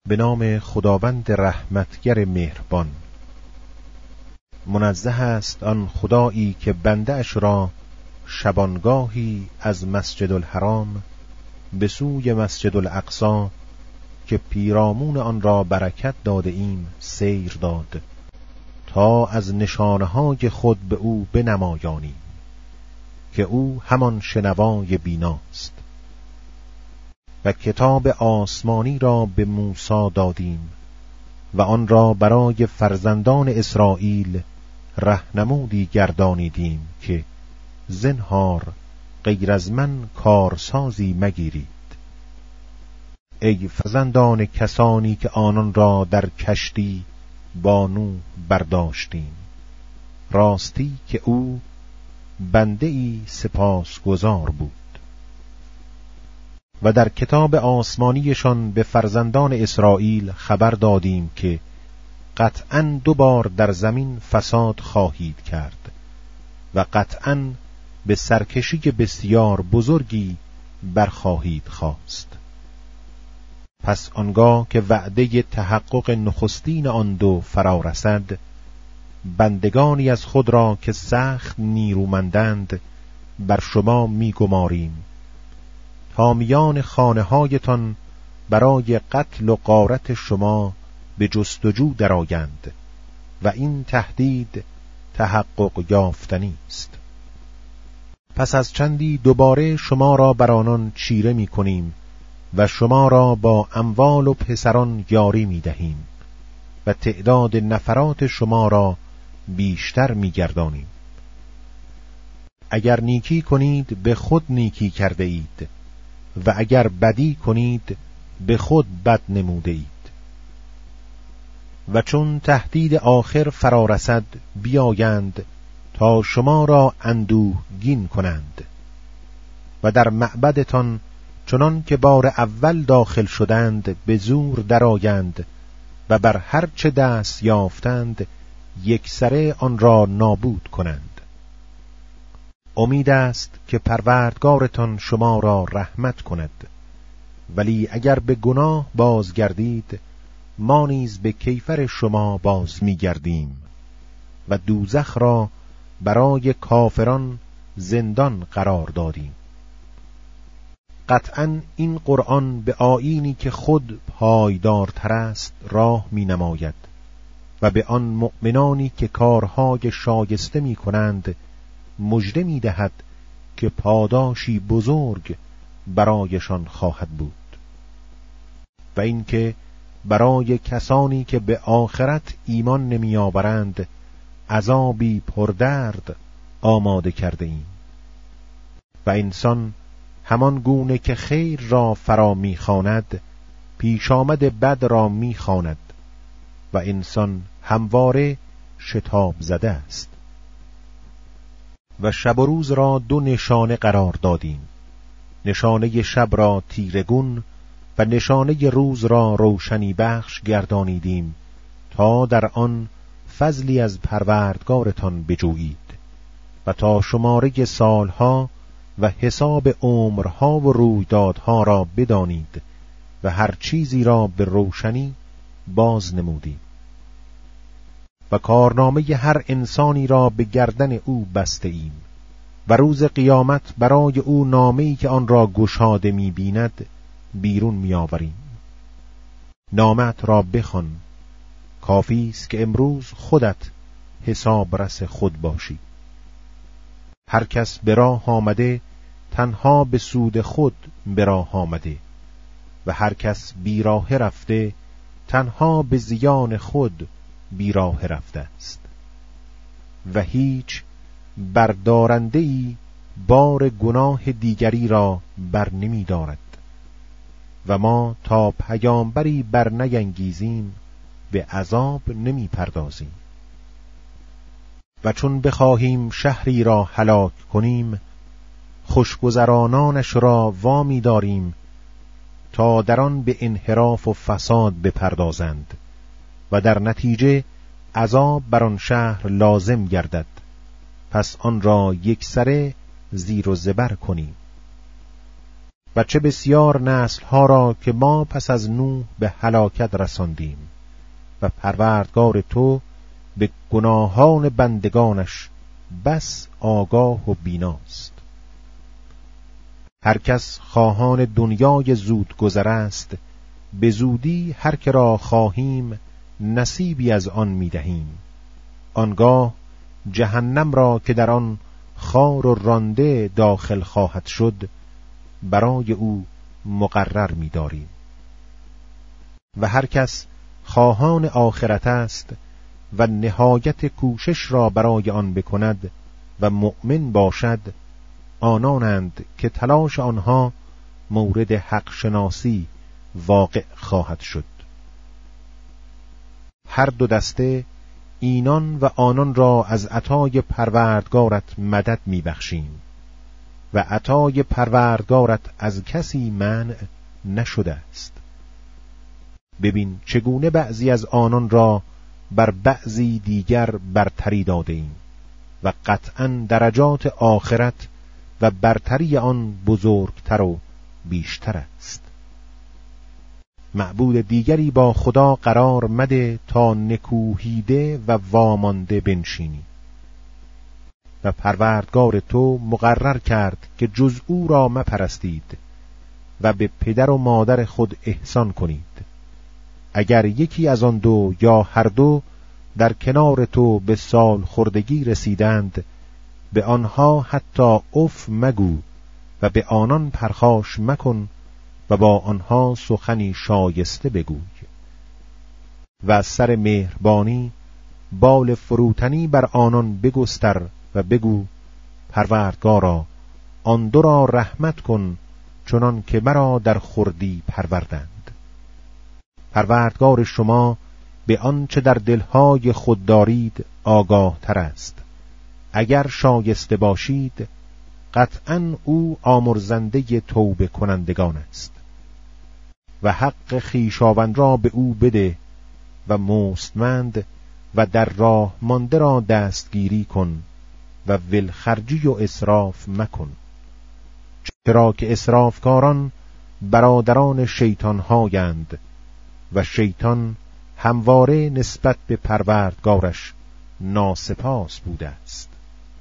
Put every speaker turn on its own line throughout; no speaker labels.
به نام خداوند رحمتگر مهربان. منزه است آن خدایی که بنده اش را شبانگاهی از مسجد الحرام به سوی مسجد الاقصی که پیرامون آن را برکت داده ایم سیر داد تا از نشانه‌های خود به او بنمایانیم که او همان شنوای بیناست. و کتاب آسمانی را به موسی دادیم و آن را برای فرزندان اسرائیل راهنمودی گردانیدیم که زنهار غیر از من کارسازی مگیرید. ای فرزندان کسانی که آنان را در کشتی با نوح برداشتیم، راستی که او بنده‌ای سپاسگزار بود. و در کتاب آسمانیشان به فرزندان اسرائیل خبر دادیم که قطعاً 2 بار در زمین فساد خواهید کرد و قطعاً به سرکشی بسیار بزرگی برخواهید خواست. پس آنگاه که وعده تحقق نخستین آن 2 فرا رسد، بندگانی از خود را که سخت نیرومندند بر شما می‌گماریم تا میان خانه‌هایتان برای قتل و غارت شما به جستجو درآیند و این تهدید تحقق یافتنی است. پس از چندی دوباره شما را بر آنان چیره می‌کنیم و شما را با اموال و پسران یاری می‌دهیم و تعداد نفرات شما را بیشتر می‌گردانیم. اگر نیکی کنید به خود نیکی کرده اید و اگر بدی کنید به خود بد نموده اید. و چون تهدید آخر فرا رسد بیایند تا شما را اندوهگین کنند و در معبدتان چنان که بار اول داخل شدند به زور درآیند و بر هر چه دست یافتند یکسره آن را نابود کنند. امید است که پروردگارتان شما را رحمت کند، ولی اگر به گناه بازگردید ما نیز به کیفر شما باز می‌گردیم و دوزخ را برای کافران زندان قرار دادیم. قطعاً این قرآن به آیینی که خود پایدارتر است راه می‌نماید و به آن مؤمنانی که کارهای شایسته می‌کنند مژده می‌دهد که پاداشی بزرگ برایشان خواهد بود. و اینکه برای کسانی که به آخرت ایمان نمی‌آورند عذابی پردرد آماده کرده ایم. و انسان همان گونه که خیر را فرا می‌خواند پیش آمد بد را می‌خواند و انسان همواره شتاب زده است. و شب و روز را 2 نشانه قرار دادیم، نشانه شب را تیرگون و نشانه روز را روشنی بخش گردانیدیم تا در آن فضلی از پروردگارتان بجویید و تا شماره سالها و حساب عمرها و رویدادها را بدانید و هر چیزی را به روشنی باز نمودیم. و کارنامه هر انسانی را به گردن او بسته ایم و روز قیامت برای او نامه‌ای که آن را گشاده می‌بیند بیرون می‌آوریم. نامت را بخوان، کافی است که امروز خودت حسابرس خود باشی. هر کس به راه آمده تنها به سود خود به راه آمده و هر کس بیراه رفته تنها به زیان خود بیراه رفته است و هیچ بردارنده‌ای بار گناه دیگری را بر نمی دارد و ما تا پیامبری بر نینگیزیم به عذاب نمی پردازیم. و چون بخواهیم شهری را هلاک کنیم خوشگذرانانش را وامی داریم تا در آن به انحراف و فساد بپردازند و در نتیجه عذاب بر آن شهر لازم گردد، پس آن را یکسره زیر و زبر کنیم. و چه بسیار نسل‌ها را که ما پس از نوح به هلاکت رساندیم و پروردگار تو به گناهان بندگانش بس آگاه و بیناست. هر کس خواهان دنیای زود گذر است، به زودی هر که را خواهیم نصیبی از آن می‌دهیم. آنگاه جهنم را که در آن خار و رانده داخل خواهد شد برای او مقرر می‌داریم. و هر کس خواهان آخرت است و نهایت کوشش را برای آن بکند و مؤمن باشد، آنانند که تلاش آنها مورد حق شناسی واقع خواهد شد. هر دو دسته اینان و آنان را از عطای پروردگارت مدد میبخشیم و عطای پروردگارت از کسی منع نشده است. ببین چگونه بعضی از آنان را بر بعضی دیگر برتری داده ایم و قطعاً درجات آخرت و برتری آن بزرگتر و بیشتر است. معبود دیگری با خدا قرار مده تا نکوهیده و وامانده بنشینی. و پروردگار تو مقرر کرد که جز او را مپرستید و به پدر و مادر خود احسان کنید. اگر یکی از آن دو یا هر دو در کنار تو به سال خردگی رسیدند، به آنها حتی اف مگو و به آنان پرخاش مکن و با آنها سخنی شایسته بگوی. و از سر مهربانی بال فروتنی بر آنان بگستر و بگو پروردگارا آن دو را رحمت کن چنان که مرا در خردی پروردند. پروردگار شما به آنچه در دلهای خود دارید آگاه تر است. اگر شایسته باشید قطعاً او آمرزنده توبه کنندگان است. و حق خویشاوند را به او بده و مستمند و در راه مانده را دستگیری کن و ولخرجی و اسراف مکن، چرا که اسرافکاران برادران شیطان هایند و شیطان همواره نسبت به پروردگارش ناسپاس بوده است.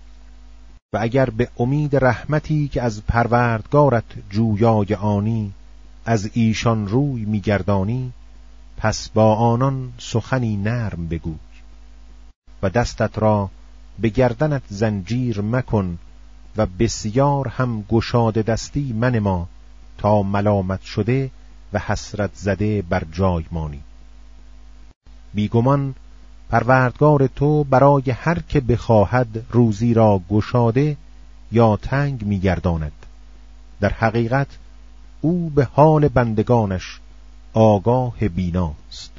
و اگر به امید رحمتی که از پروردگارت جویای آنی از ایشان روی میگردانی، پس با آنان سخنی نرم بگوی و دستت را به گردنت زنجیر مکن و بسیار هم گشاده دستی منما تا ملامت شده و حسرت زده بر جای مانی. بیگمان پروردگار تو برای هر که بخواهد روزی را گشاده یا تنگ می‌گرداند. در حقیقت او به حال بندگانش آگاه بیناست.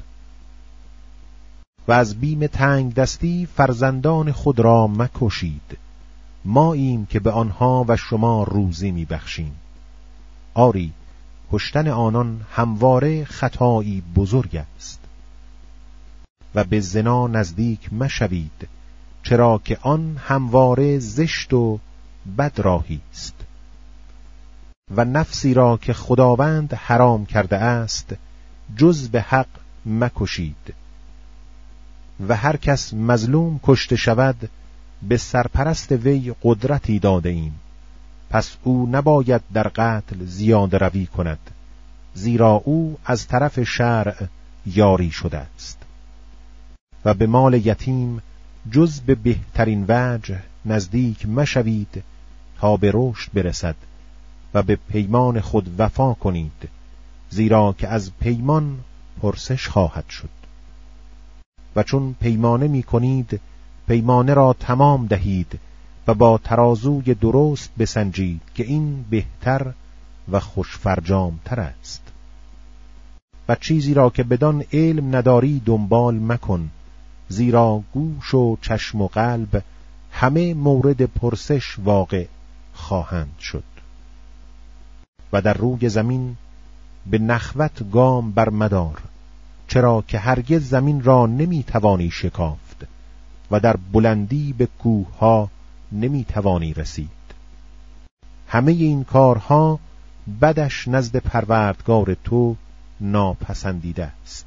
و از بیم تنگ دستی فرزندان خود را مکشید، ماییم که به آنها و شما روزی می‌بخشیم. آری کشتن آنان همواره خطایی بزرگ است. و به زنا نزدیک مشوید، چرا که آن همواره زشت و بد راهی است. و نفسی را که خداوند حرام کرده است جز به حق مکشید. و هر کس مظلوم کشته شود به سرپرست وی قدرتی داده ایم، پس او نباید در قتل زیاده روی کند، زیرا او از طرف شرع یاری شده است. و به مال یتیم جز به بهترین وجه نزدیک مشوید تا به رشد برسد و به پیمان خود وفا کنید، زیرا که از پیمان پرسش خواهد شد. و چون پیمانه می کنید پیمانه را تمام دهید و با ترازوی درست بسنجید که این بهتر و خوشفرجام تر است. و چیزی را که بدان علم نداری دنبال مکن، زیرا گوش و چشم و قلب همه مورد پرسش واقع خواهند شد. و در روی زمین به نخوت گام بر مدار، چرا که هرگز زمین را نمی توانی شکافت و در بلندی به کوه ها نمی توانی رسید. همه این کارها بدش نزد پروردگار تو ناپسندیده است.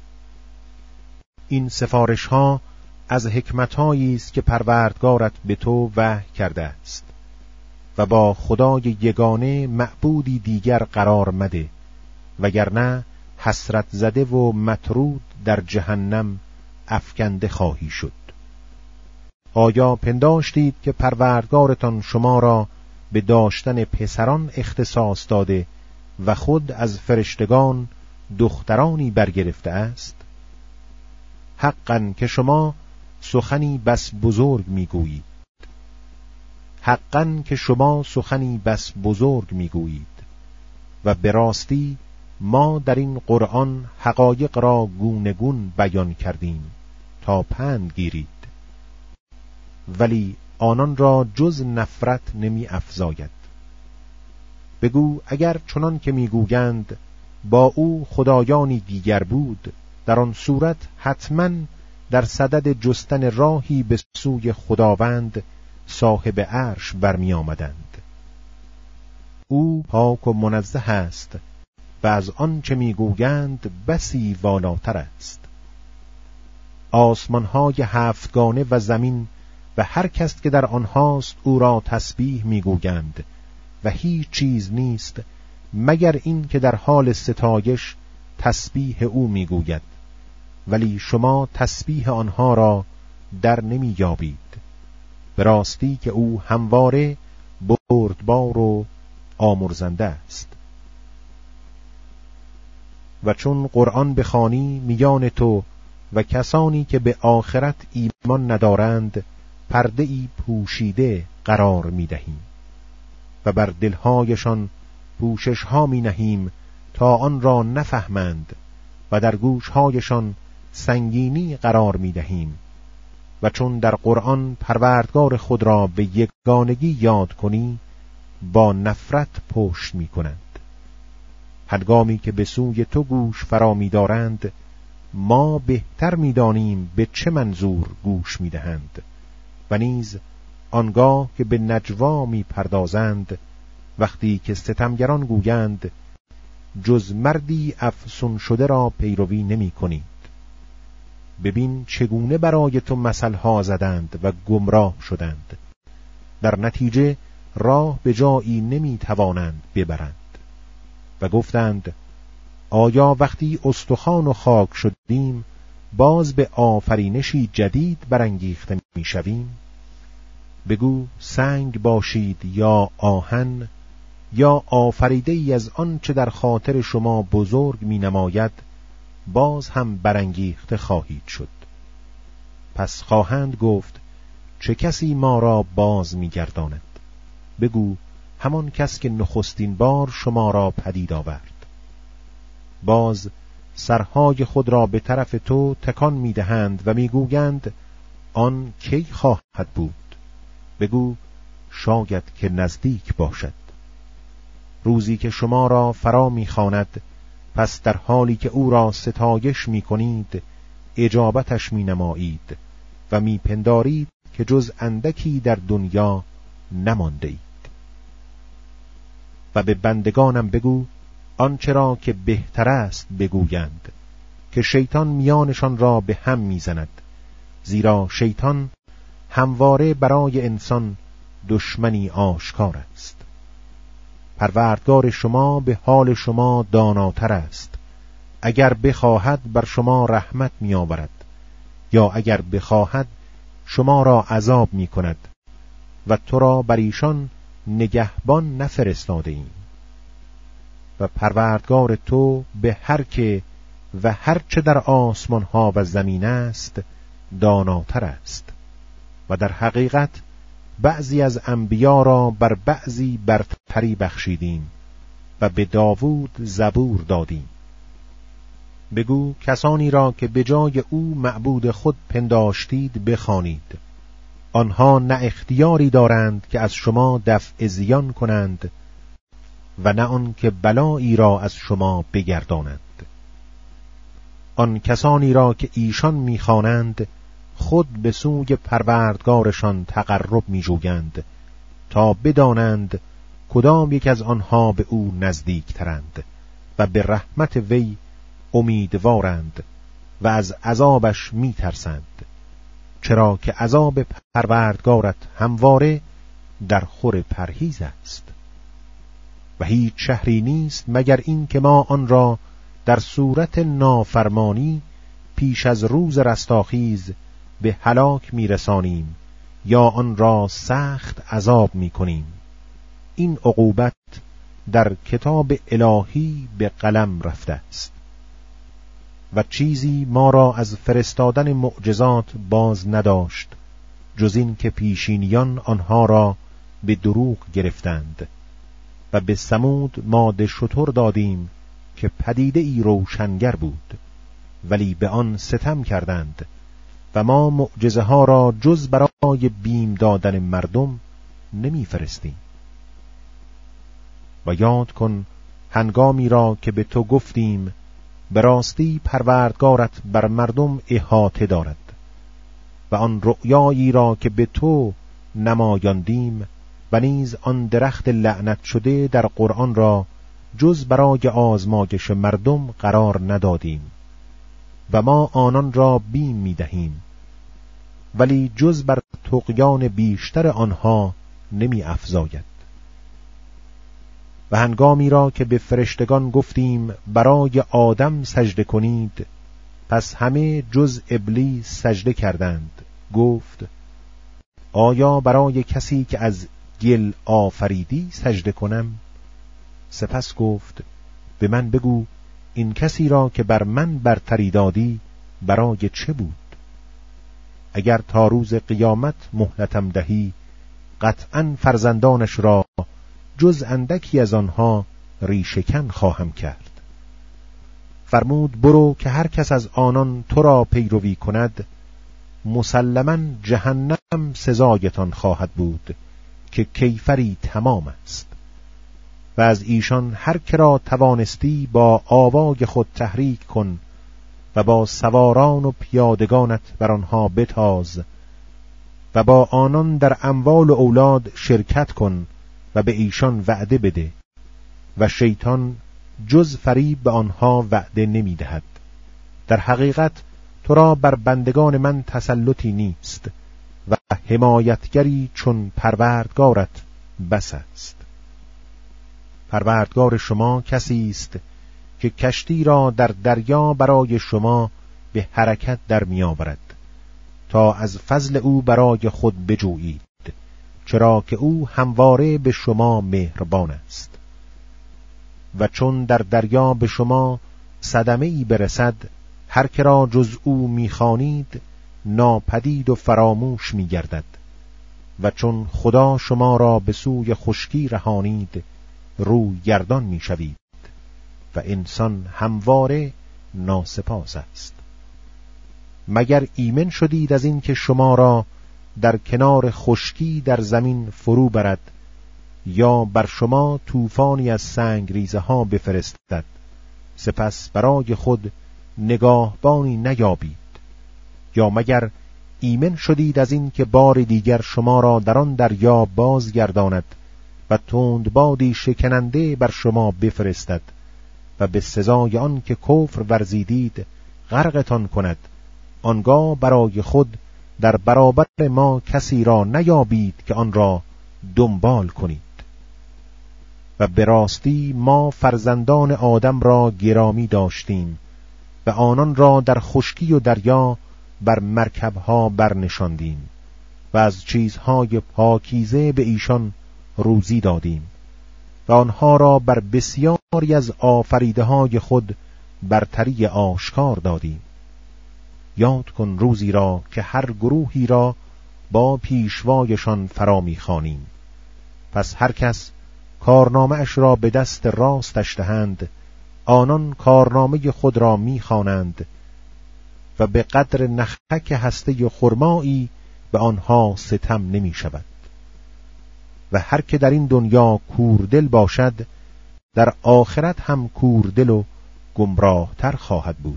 این سفارش ها از حکمت‌هایی است که پروردگارت به تو وحی کرده است و با خدای یگانه معبودی دیگر قرار مده، وگرنه حسرت زده و مطرود در جهنم افکنده خواهی شد. آیا پنداشتید که پروردگارتان شما را به داشتن پسران اختصاص داده و خود از فرشتگان دخترانی برگرفته است؟ حقاً که شما سخنی بس بزرگ میگویید. حقاً که شما سخنی بس بزرگ میگویید و به راستی ما در این قرآن حقایق را گونه گون بیان کردیم تا پند گیرید، ولی آنان را جز نفرت نمی افزاید. بگو اگر چنان که میگویند با او خدایانی دیگر بود، در آن صورت حتماً در صدد جستن راهی به سوی خداوند صاحب عرش برمی آمدند. او پاک و منزه است و از آن چه میگویند بسی والاتر است. آسمان‌های هفتگانه و زمین و هر کس که در آنهاست او را تسبیح میگویند و هیچ چیز نیست مگر این که در حال ستایش تسبیح او میگوید، ولی شما تسبیح آنها را در نمی یابید. به راستی که او همواره بردبار و آمرزنده است. و چون قرآن بخوانی میان تو و کسانی که به آخرت ایمان ندارند پرده‌ای پوشیده قرار می‌دهیم و بر دلهایشان پوشش‌ها می‌نهیم تا آن را نفهمند و در گوش‌هایشان سنگینی قرار می‌دهیم. و چون در قرآن پروردگار خود را به یگانگی یاد کنی با نفرت پشت می‌کنند. هنگامی که به سوی تو گوش فرا می‌دارند ما بهتر می‌دانیم به چه منظور گوش می‌دهند و نیز آنگاه که به نجوا می‌پردازند وقتی که ستمگران گویند جز مردی افسون شده را پیروی نمی‌کنید. ببین چگونه برای تو مثلها زدند و گمراه شدند، در نتیجه راه به جایی نمی‌توانند ببرند. و گفتند آیا وقتی استخوان و خاک شدیم باز به آفرینشی جدید برانگیخته می‌شویم؟ بگو سنگ باشید یا آهن یا آفریده ای از آن چه در خاطر شما بزرگ می‌نماید باز هم برانگیخته خواهید شد. پس خواهند گفت چه کسی ما را باز می‌گرداند؟ بگو همان کس که نخستین بار شما را پدید آورد. باز سرهای خود را به طرف تو تکان می‌دهند و می‌گویند آن کی خواهد بود؟ بگو شاید که نزدیک باشد. روزی که شما را فرا می‌خواند پس در حالی که او را ستایش می‌کنید اجابتش می‌نمایید و می‌پندارید که جز اندکی در دنیا نمانده اید. و به بندگانم بگو آنچه را که بهتر است بگویند که شیطان میانشان را به هم میزند، زیرا شیطان همواره برای انسان دشمنی آشکار است. پروردگار شما به حال شما داناتر است، اگر بخواهد بر شما رحمت میآورد یا اگر بخواهد شما را عذاب میکند و تو را بر ایشان نگهبان نفرستاده ایم. و پروردگار تو به هر که و هر چه در آسمان ها و زمین است داناتر است و در حقیقت بعضی از انبیا را بر بعضی برتری بخشیدیم و به داوود زبور دادیم. بگو کسانی را که به جای او معبود خود پنداشتید بخوانید. آنها نه اختیاری دارند که از شما دفع زیان کنند و نه آن که بلایی را از شما بگردانند. آن کسانی را که ایشان می‌خوانند خود به سوی پروردگارشان تقرب می‌جویند تا بدانند کدام یک از آنها به او نزدیک ترند و به رحمت وی امیدوارند و از عذابش می ترسند، چرا که عذاب پروردگارت همواره در خور پرهیز است. و هیچ شهری نیست مگر این که ما آن را در صورت نافرمانی پیش از روز رستاخیز به هلاک می رسانیم یا آن را سخت عذاب می کنیم. این عقوبت در کتاب الهی به قلم رفته است و چیزی ما را از فرستادن معجزات باز نداشت جز این که پیشینیان آنها را به دروغ گرفتند. و به ثمود ماده شتر دادیم که پدیده ای روشنگر بود، ولی به آن ستم کردند و ما معجزه ها را جز برای بیم دادن مردم نمی فرستیم. و یاد کن هنگامی را که به تو گفتیم به راستی پروردگارت بر مردم احاطه دارد، و آن رؤیایی را که به تو نمایاندیم و نیز آن درخت لعنت شده در قرآن را جز برای آزمایش مردم قرار ندادیم و ما آنان را بیم می دهیم، ولی جز بر طغیان بیشتر آنها نمی افزاید. و هنگامی را که به فرشتگان گفتیم برای آدم سجده کنید، پس همه جز ابلیس سجده کردند. گفت آیا برای کسی که از گل آفریدی سجده کنم؟ سپس گفت به من بگو این کسی را که بر من برتری دادی برای چه بود؟ اگر تا روز قیامت مهلتم دهی قطعاً فرزندانش را جز اندکی از آنها ریشه‌کن خواهم کرد. فرمود برو که هر کس از آنان تو را پیروی کند مسلماً جهنم سزایتان خواهد بود که کیفری تمام است. و از ایشان هر که را توانستی با آوای خود تحریک کن و با سواران و پیادگانت بر آنها بتاز و با آنان در اموال و اولاد شرکت کن و به ایشان وعده بده و شیطان جز فریب به آنها وعده نمی دهد. در حقیقت تو را بر بندگان من تسلطی نیست و حمایتگری چون پروردگارت بس است. پروردگار شما کسی است که کشتی را در دریا برای شما به حرکت در می آورد تا از فضل او برای خود بجویید، چرا که او همواره به شما مهربان است. و چون در دریا به شما صدمه‌ای برسد هر که را جز او می‌خوانید ناپدید و فراموش می‌گردد. و چون خدا شما را به سوی خشکی رهانید روی گردان می‌شوید و انسان همواره ناسپاس است. مگر ایمن شدید از این که شما را در کنار خشکی در زمین فرو برد یا بر شما طوفانی از سنگ ریزه ها بفرستد سپس برای خود نگاهبانی نیابید؟ یا مگر ایمن شدید از این که بار دیگر شما را در آن دریا بازگرداند و تندبادی شکننده بر شما بفرستد و به سزای آن که کفر ورزیدید غرقتان کند، آنگاه برای خود در برابر ما کسی را نیابید که آن را دنبال کنید؟ و به راستی ما فرزندان آدم را گرامی داشتیم و آنان را در خشکی و دریا بر مرکبها برنشاندیم و از چیزهای پاکیزه به ایشان روزی دادیم و آنها را بر بسیاری از آفریده‌های خود برتری آشکار دادیم. یاد کن روزی را که هر گروهی را با پیشوایشان فرا می‌خوانیم، پس هر کس کارنامه اش را به دست راستش دهند آنان کارنامه خود را می‌خوانند و به قدر نخک هسته خرمایی به آنها ستم نمی شود. و هر که در این دنیا کوردل باشد در آخرت هم کوردل و گمراهتر خواهد بود.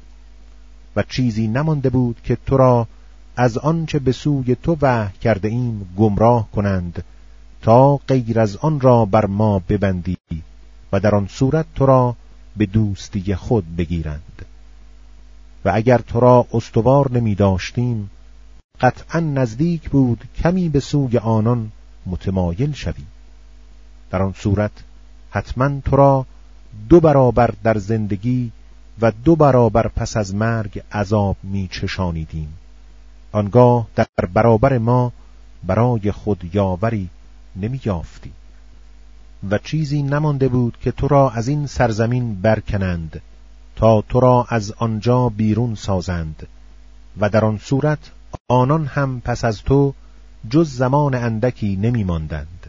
و چیزی نمانده بود که تو را از آنچه به سوی تو وحی کرده ایم گمراه کنند تا غیر از آن را بر ما ببندی و در آن صورت تو را به دوستی خود بگیرند. و اگر تو را استوار نمی داشتیم قطعا نزدیک بود کمی به سوی آنان متمایل شوی. در آن صورت حتما تو را 2 برابر در زندگی و 2 برابر پس از مرگ عذاب می چشانیدیم. آنگاه در برابر ما برای خود یاوری نمی یافتی و چیزی نمانده بود که تو را از این سرزمین برکنند تا تو را از آنجا بیرون سازند و در آن صورت آنان هم پس از تو جز زمان اندکی نمی ماندند.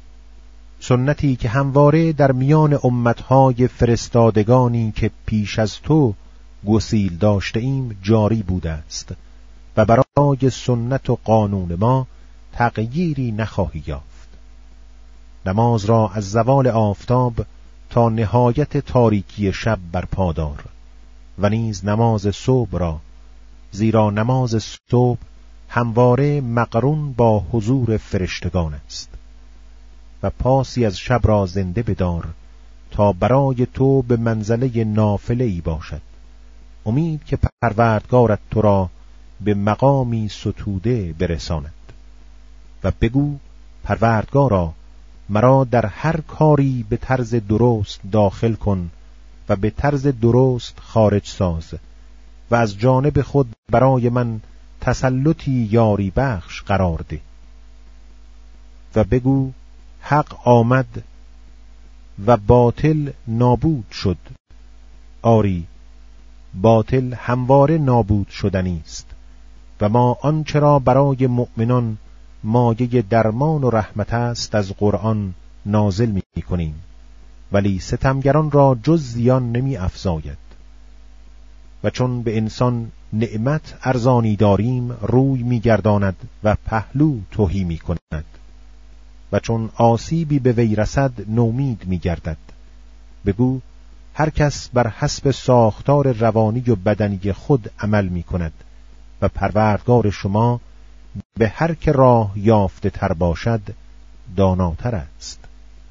سنتی که همواره در میان امتهای فرستادگانی که پیش از تو گسیل داشته ایم جاری بوده است و برای سنت و قانون ما تغییری نخواهی یافت. نماز را از زوال آفتاب تا نهایت تاریکی شب برپا دار و نیز نماز صبح را، زیرا نماز صبح همواره مقرون با حضور فرشتگان است. و پاسی از شب را زنده بدار تا برای تو به منزله نافله ای باشد، امید که پروردگارت تو را به مقامی ستوده برساند. و بگو پروردگارا مرا در هر کاری به طرز درست داخل کن و به طرز درست خارج ساز و از جانب خود برای من تسلطی یاری بخش قرار ده. و بگو حق آمد و باطل نابود شد. آری باطل همواره نابود شدنی است و ما آنچه را برای مؤمنان مایه درمان و رحمت است از قرآن نازل می کنیم، ولی ستمگران را جز زیان نمی افزاید. و چون به انسان نعمت ارزانی داریم روی می گرداند و پهلو تهی می کند و چون آسیبی به وی رسد نومید می گردد. بگو هر کس بر حسب ساختار روانی و بدنی خود عمل می کند و پروردگار شما به هر که راه یافته تر باشد داناتر است.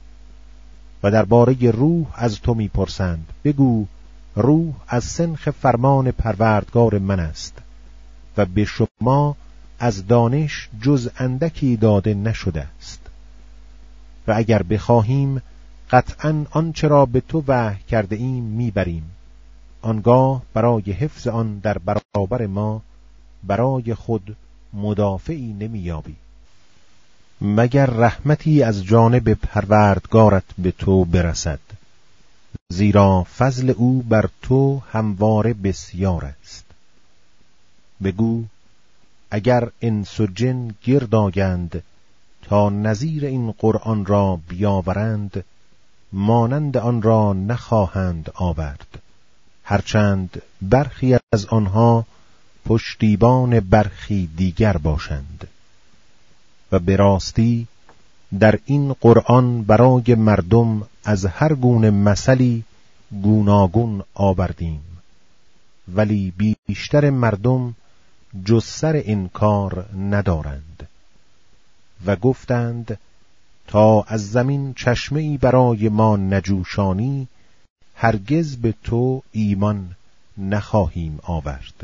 و درباره روح از تو می پرسند. بگو روح از سنخ فرمان پروردگار من است و به شما از دانش جز اندکی داده نشده است. و اگر بخواهیم قطعاً آنچه را به تو وحی کرده ایم میبریم، آنگاه برای حفظ آن در برابر ما برای خود مدافعی نمیابی مگر رحمتی از جانب پروردگارت به تو برسد، زیرا فضل او بر تو همواره بسیار است. بگو اگر انس و جن گرد آیند تا نظیر این قرآن را بیاورند مانند آن را نخواهند آورد، هرچند برخی از آنها پشتیبان برخی دیگر باشند. و به راستی در این قرآن برای مردم از هر گونه مثلی گوناگون آوردیم، ولی بیشتر مردم جز سر انکار ندارند. و گفتند تا از زمین چشمه‌ای برای ما نجوشانی هرگز به تو ایمان نخواهیم آورد.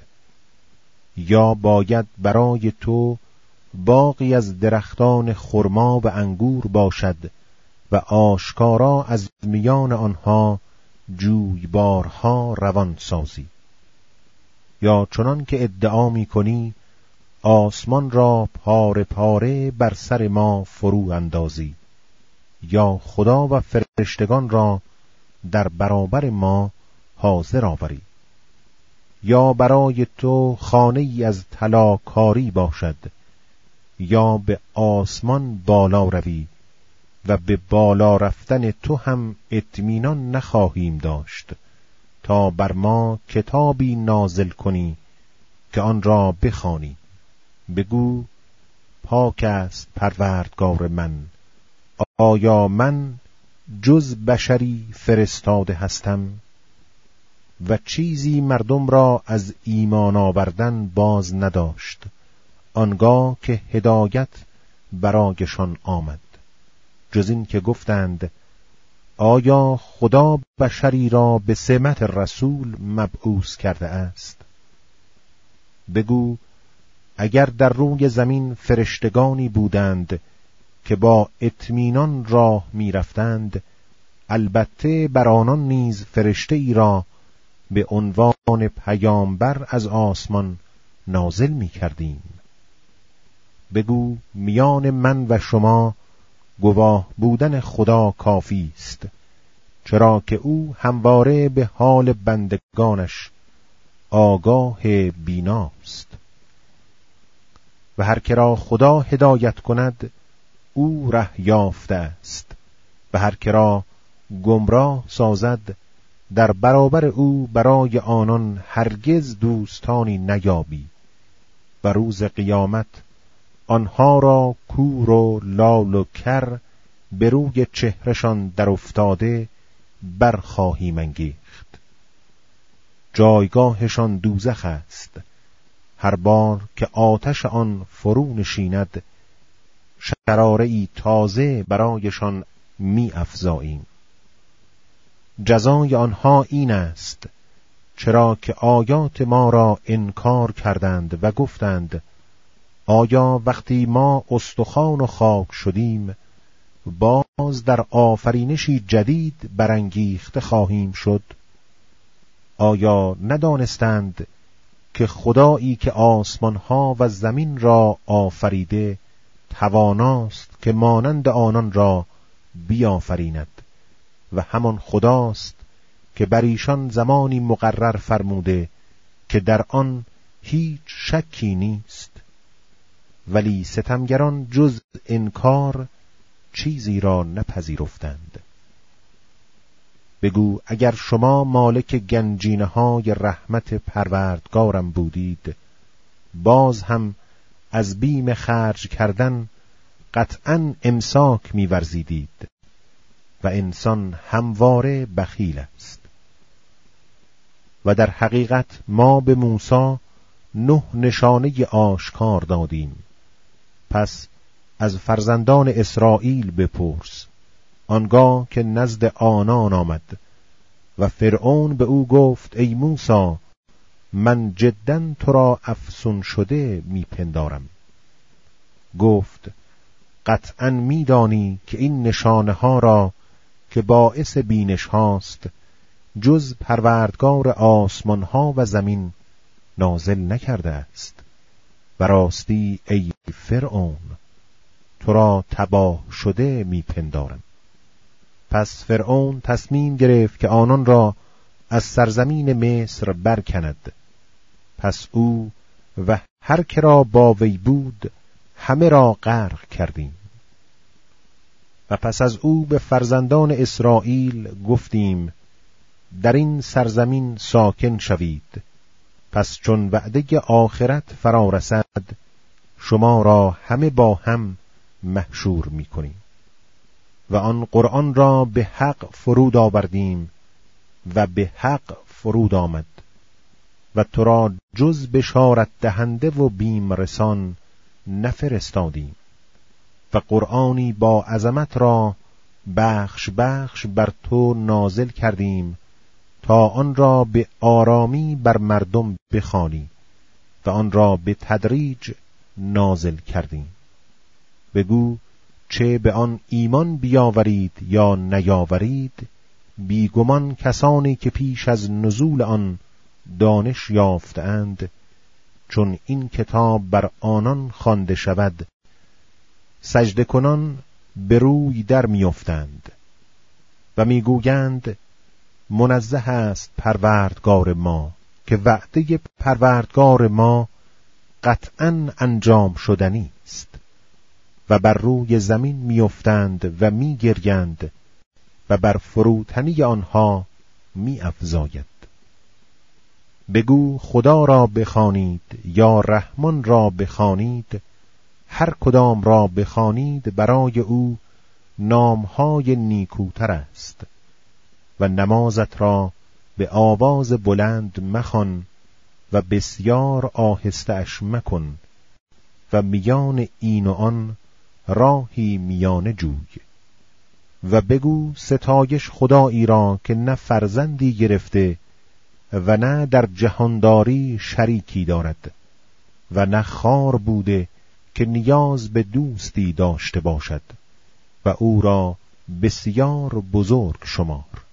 یا باید برای تو باغی از درختان خرما و انگور باشد و آشکارا از میان آنها جویبارها روان سازی، یا چنان که ادعا می کنی آسمان را پاره پاره بر سر ما فرو اندازی، یا خدا و فرشتگان را در برابر ما حاضر آوری، یا برای تو خانه ای از طلاکاری باشد، یا به آسمان بالا روی و به بالا رفتن تو هم اطمینان نخواهیم داشت تا بر ما کتابی نازل کنی که آن را بخوانی. بگو پاک است پروردگار من، آیا من جز بشری فرستاده هستم؟ و چیزی مردم را از ایمان آوردن باز نداشت آنگاه که هدایت برایشان آمد. جز این که گفتند آیا خدا بشری را به سمت رسول مبعوث کرده است؟ بگو اگر در روی زمین فرشتگانی بودند که با اطمینان راه می رفتند، البته بر آنان نیز فرشته ای را به عنوان پیامبر از آسمان نازل می کردیم. بگو میان من و شما گواه بودن خدا کافی است، چرا که او همواره به حال بندگانش آگاه بیناست. و هر که را خدا هدایت کند او ره یافته است، و هر که را گمراه سازد در برابر او برای آنان هرگز دوستانی نیابی. و روز قیامت آنها را کور و لال و کر به روی چهرشان در افتاده برخواهیم انگیخت. جایگاهشان دوزخ است، هر بار که آتش آن فرو نشیند شراره‌ای تازه برایشان می افزاییم. جزای آنها این است چرا که آیات ما را انکار کردند و گفتند آیا وقتی ما استخوان و خاک شدیم باز در آفرینشی جدید برانگیخته خواهیم شد؟ آیا ندانستند که خدایی که آسمانها و زمین را آفریده تواناست که مانند آنان را بیافریند و همان خداست که بر ایشان زمانی مقرر فرموده که در آن هیچ شکی نیست. ولی ستمگران جز انکار چیزی را نپذیرفتند. بگو اگر شما مالک گنجینه های رحمت پروردگارم بودید باز هم از بیم خرج کردن قطعاً امساک می‌ورزیدید و انسان همواره بخیل است. و در حقیقت ما به موسی 9 نشانه آشکار دادیم. پس از فرزندان اسرائیل بپرس. آنگاه که نزد آنان آمد و فرعون به او گفت ای موسی من جداً تو را افسون شده میپندارم. گفت قطعاً میدانی که این نشانه ها را که باعث بینش هاست جز پروردگار آسمان ها و زمین نازل نکرده است. و راستی ای فرعون تو را تباه شده میپندارم. پس فرعون تصمیم گرفت که آنان را از سرزمین مصر برکند. پس او و هر که را با وی بود همه را غرق کردیم. و پس از او به فرزندان اسرائیل گفتیم در این سرزمین ساکن شوید. پس چون وعده آخرت فرا رسد شما را همه با هم محشور می‌کنیم. و آن قرآن را به حق فرود آوردیم و به حق فرود آمد و تو را جز بشارت دهنده و بیم رسان نفرستادیم. و قرآنی با عظمت را بخش بخش بر تو نازل کردیم تا آن را به آرامی بر مردم بخوانی و آن را به تدریج نازل کردیم. بگو چه به آن ایمان بیاورید یا نیاورید بیگمان کسانی که پیش از نزول آن دانش یافتند چون این کتاب بر آنان خوانده شود سجده کنان به روی در میافتند و میگویند منزه است پروردگار ما که وعده پروردگار ما قطعاً انجام شدنی است. و بر روی زمین میافتند و میگریند و بر فروتنی آنها میافزاید. بگو خدا را بخوانید یا رحمان را بخوانید، هر کدام را بخوانید برای او نامهای نیکوتر است. و نمازت را به آواز بلند مخوان و بسیار آهسته اش مکن و میان این و آن راهی میانه جوی. و بگو ستایش خدایی را که نه فرزندی گرفته و نه در جهانداری شریکی دارد و نه خوار بوده که نیاز به دوستی داشته باشد و او را بسیار بزرگ شمار.